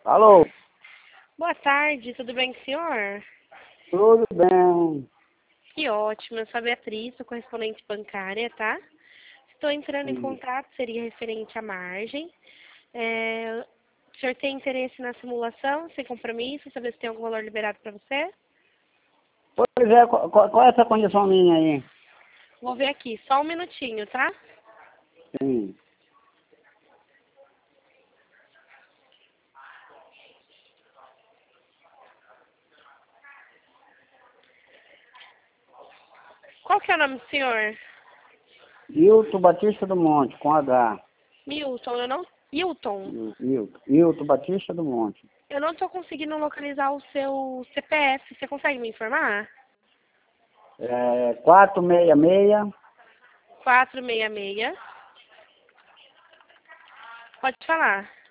Alô, Boa tarde, tudo bem com o senhor? tudo bem? Que ótimo, eu sou a Beatriz, sou correspondente bancária, tá? Estou entrando em Sim. contato, seria referente à margem. O senhor tem interesse na simulação, sem compromisso, saber se tem algum valor liberado para você? Pois é, qual é essa condição minha aí? Vou ver aqui, só um minutinho, tá? Sim. Qual que é o nome do senhor? Hilton Batista do Monte, com H. Milton, eu não... Hilton, Hilton Batista do Monte. eu não estou conseguindo localizar o seu CPF, você consegue me informar? 466, 466. Pode falar.